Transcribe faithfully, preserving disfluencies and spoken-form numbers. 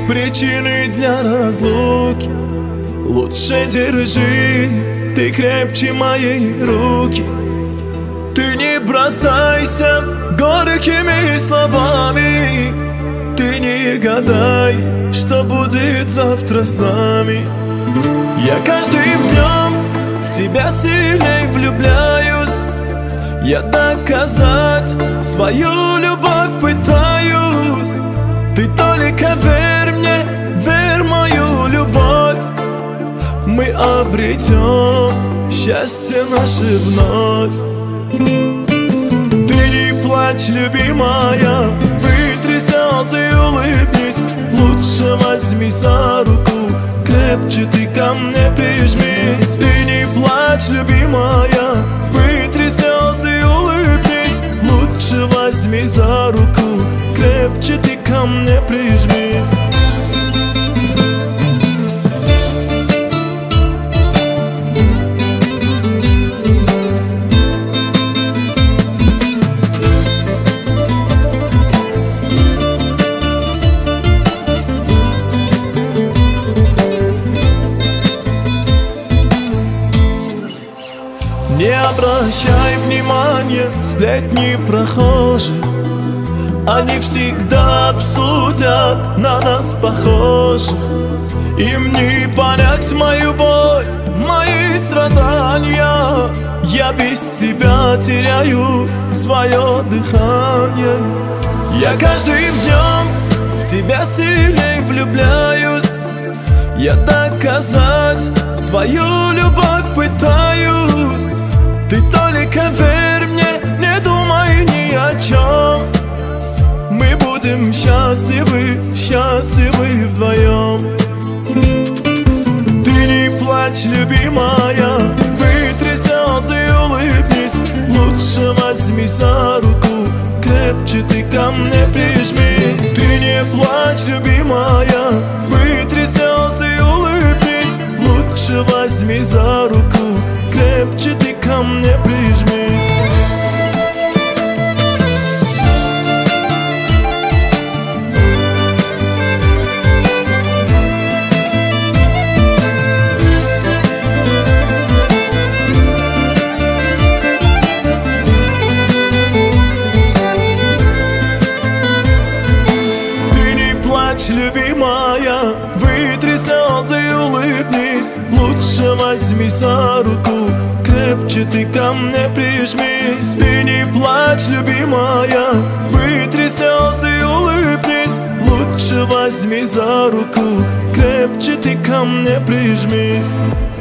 причины для разлуки. Лучше держи ты крепче моей руки. Ты не бросайся горькими словами. Ты не гадай, что будет завтра с нами. Я каждым днем в тебя сильней влюбляюсь. Я доказать свою любовь пытаюсь. Ты только верь мне, верь мою любовь. Мы обретем счастье наше вновь. Ты не плачь, любимая, вытри слезы и улыбнись. Лучше возьми за руку, крепче ты ко мне прижмись. Ты не плачь, любимая, вытри слезы и улыбнись. Лучше возьми за руку, крепче ты ко мне прижмись. Не обращай внимания, сплетни прохожих. Они всегда обсудят на нас похожих. Им не понять мою боль, мои страдания. Я без тебя теряю свое дыхание. Я каждым днем в тебя сильней влюбляюсь. Я доказать свою любовь пытаюсь. Ты только верь мне, не думай ни о чем. Мы будем счастливы, счастливы вдвоем. Ты не плачь, любимая, вытри слезы и улыбнись. Лучше возьми за руку, крепче ты ко мне прижмись. Ты не плачь, любимая, вытри слезы и улыбнись. Лучше возьми за руку, крепче ты ко мне прижмись. Ты не плачь, любимая, вытри слезы и улыбнись. Лучше возьми за руку, крепче ты ко мне прижмись. Ты не плачь, любимая, вытри слезы и улыбнись. Лучше возьми за руку, крепче ты ко мне прижмись.